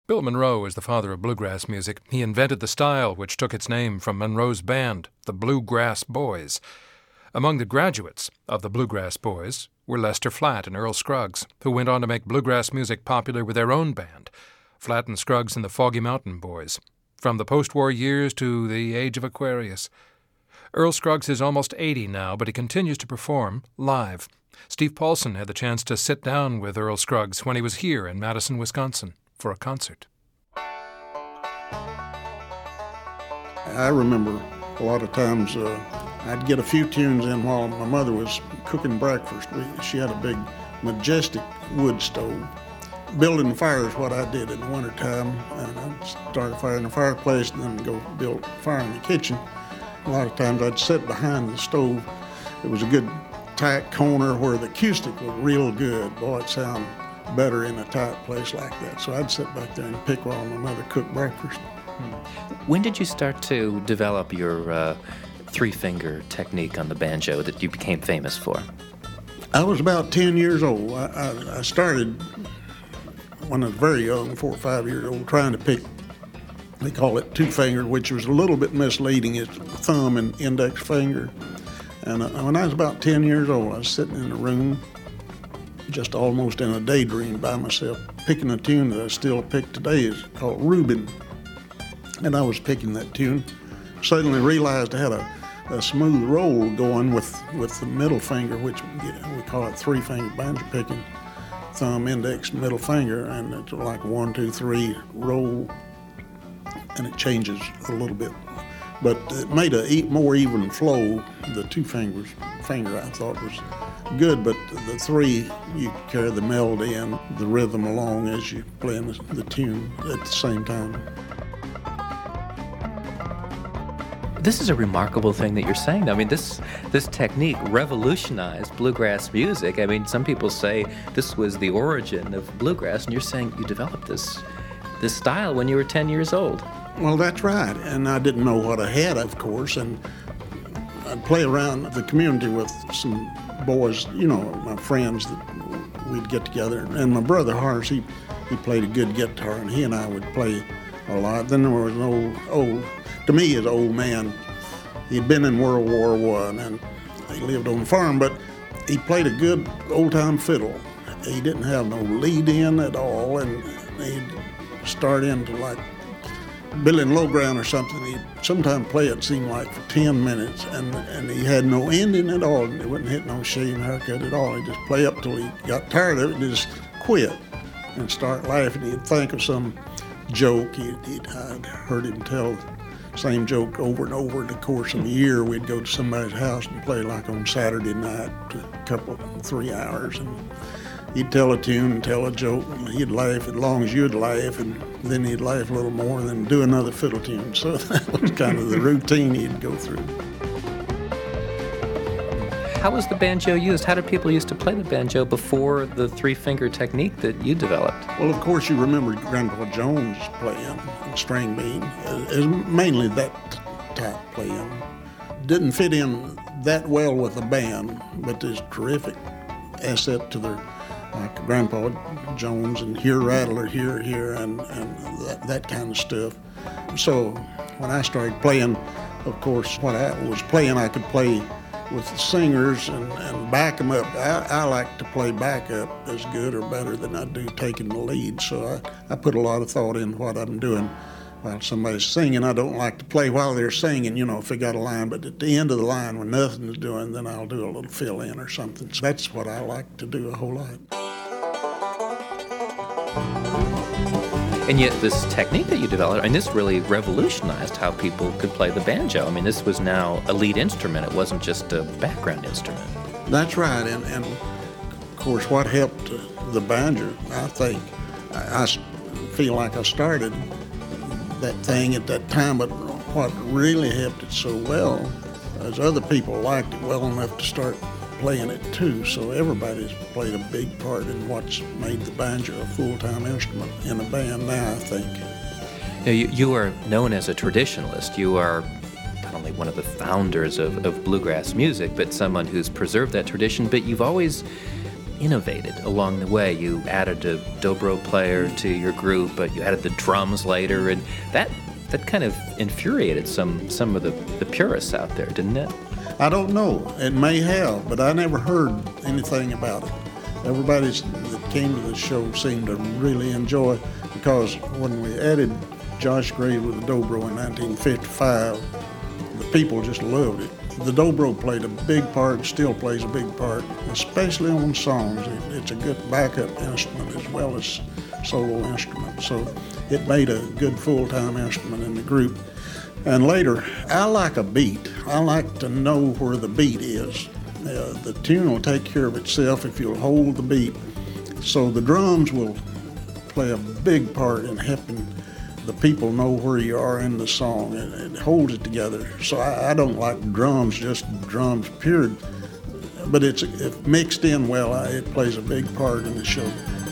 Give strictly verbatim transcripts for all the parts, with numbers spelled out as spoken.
Bill Monroe is the father of bluegrass music. He invented the style which took its name from Monroe's band, the Bluegrass Boys. Among the graduates of the Bluegrass Boys were Lester Flatt and Earl Scruggs, who went on to make bluegrass music popular with their own band, Flatt and Scruggs and the Foggy Mountain Boys, from the post-war years to the age of Aquarius. Earl Scruggs is almost eighty now, but he continues to perform live. Steve Paulson had the chance to sit down with Earl Scruggs when he was here in Madison, Wisconsin, for a concert. I remember a lot of times uh, I'd get a few tunes in while my mother was cooking breakfast. We, she had a big, majestic wood stove. Building the fire is what I did in the wintertime, and I'd start a fire in the fireplace and then go build a fire in the kitchen. A lot of times I'd sit behind the stove. It was a good tight corner where the acoustic was real good. Boy, it sounded better in a tight place like that. So I'd sit back there and pick while my mother cooked breakfast. When did you start to develop your uh, three-finger technique on the banjo that you became famous for? I was about ten years old. I, I, I started when I was very young, four or five years old, trying to pick, they call it two-fingered, which was a little bit misleading. It's thumb and index finger. And uh, when I was about ten years old, I was sitting in a room, just almost in a daydream by myself, picking a tune that I still pick today. It's called Reuben. And I was picking that tune. Suddenly realized I had a, a smooth roll going with, with the middle finger, which we call it three-finger banjo picking, thumb, index, middle finger, and it's like one, two, three roll, and it changes a little bit. But it made a more even flow. The two fingers finger I thought was good, but the three, you carry the melody and the rhythm along as you play the, the tune at the same time. This is a remarkable thing that you're saying. I mean, this this technique revolutionized bluegrass music. I mean, some people say this was the origin of bluegrass, and you're saying you developed this this style when you were ten years old. Well, that's right, and I didn't know what I had, of course, and I'd play around the community with some boys, you know, my friends that we'd get together, and my brother Horace, he, he played a good guitar, and he and I would play a lot. Then there was an old, old, to me, as an old man. He'd been in World War One, and he lived on a farm, but he played a good old-time fiddle. He didn't have no lead in at all, and he'd start into like Billy and Low Ground or something. He'd sometimes play it seemed like for ten minutes, and and he had no ending at all. He wouldn't hit no shave haircut at all. He'd just play up till he got tired of it and just quit and start laughing. He'd think of some joke. He'd, he'd, I'd heard him tell the same joke over and over in the course of a year. We'd go to somebody's house and play like on Saturday night, a couple, three hours, and he'd tell a tune and tell a joke, and he'd laugh as long as you'd laugh, and then he'd laugh a little more and then do another fiddle tune. So that was kind of the routine he'd go through. How was the banjo used? How did people used to play the banjo before the three-finger technique that you developed? Well, of course, you remember Grandpa Jones playing string bean. It was mainly that type playing. Didn't fit in that well with the band, but there's terrific asset to their, like Grandpa Jones and Here Rattler, Here, Here, and, and that, that kind of stuff. So when I started playing, of course, what I was playing, I could play with the singers and, and back them up. I, I like to play backup as good or better than I do taking the lead, so I, I put a lot of thought in what I'm doing. While somebody's singing, I don't like to play while they're singing, you know, if they got a line, but at the end of the line when nothing's doing, then I'll do a little fill-in or something. So that's what I like to do a whole lot. And yet this technique that you developed, I mean, this really revolutionized how people could play the banjo. I mean, this was now a lead instrument. It wasn't just a background instrument. That's right, and, and of course what helped the banjo, I think, I, I feel like I started that thing at that time, but what really helped it so well is other people liked it well enough to start playing it too, so everybody's played a big part in what's made the banjo a full-time instrument in a band now, I think. Now, you, you are known as a traditionalist. You are not only one of the founders of, of bluegrass music, but someone who's preserved that tradition, but you've always innovated along the way. You added a dobro player to your group, but you added the drums later, and that that kind of infuriated some some of the, the purists out there, didn't it? I don't know. It may have, but I never heard anything about it. Everybody that came to the show seemed to really enjoy it, because when we added Josh Grave with the dobro in nineteen fifty-five, the people just loved it. The dobro played a big part, still plays a big part, especially on songs. It, it's a good backup instrument as well as solo instrument, so it made a good full-time instrument in the group. And later, I like a beat. I like to know where the beat is. Uh, the tune will take care of itself if you'll hold the beat. So the drums will play a big part in helping the people know where you are in the song. It, it holds it together. So I, I don't like drums, just drums, period. But it's if mixed in well, I, it plays a big part in the show.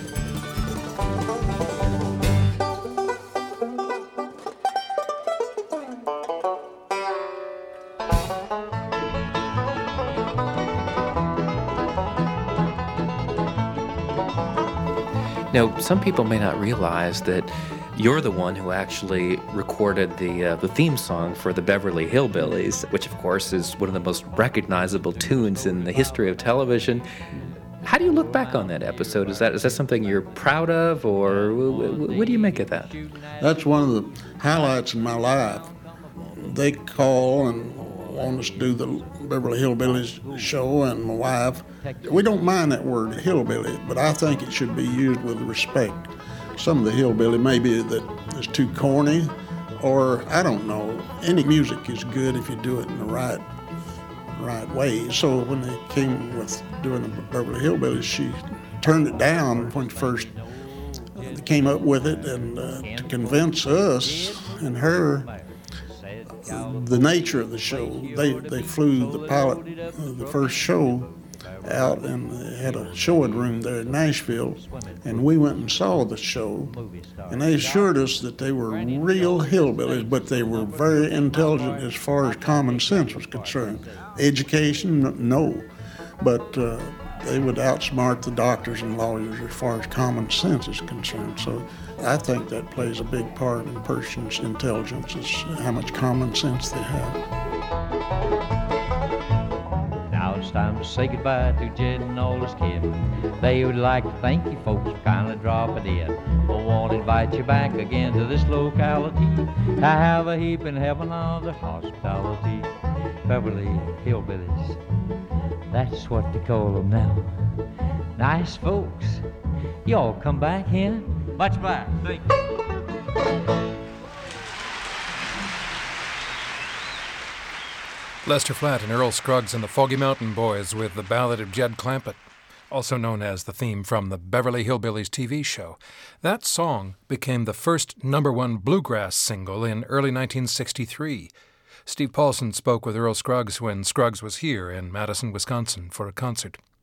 Now, some people may not realize that you're the one who actually recorded the uh, the theme song for the Beverly Hillbillies, which, of course, is one of the most recognizable tunes in the history of television. How do you look back on that episode? Is that is that something you're proud of, or what do you make of that? That's one of the highlights in my life. They call and want us to do the Beverly Hillbillies show, and my wife, we don't mind that word hillbilly, but I think it should be used with respect. Some of the hillbilly maybe that is too corny, or I don't know. Any music is good if you do it in the right right way. So when they came with doing the Beverly Hillbillies, she turned it down when first they came up with it, and uh, to convince us and her the nature of the show. They they flew the pilot, uh, the first show, out and they had a showing room there in Nashville, and we went and saw the show, and they assured us that they were real hillbillies, but they were very intelligent as far as common sense was concerned. Education, no, but uh, they would outsmart the doctors and lawyers as far as common sense is concerned. So I think that plays a big part in a person's intelligence, is how much common sense they have. Now it's time to say goodbye to Jed and all his kid. They would like to thank you folks for kindly dropping in. But won't invite you back again to this locality. I have a heap in heaven of the hospitality. Beverly Hillbillies, that's what they call them now. Nice folks. Y'all come back here. Much obliged. Thank you. Lester Flatt and Earl Scruggs and the Foggy Mountain Boys with the Ballad of Jed Clampett, also known as the theme from the Beverly Hillbillies T V show. That song became the first number one bluegrass single in early nineteen sixty-three. Steve Paulson spoke with Earl Scruggs when Scruggs was here in Madison, Wisconsin for a concert.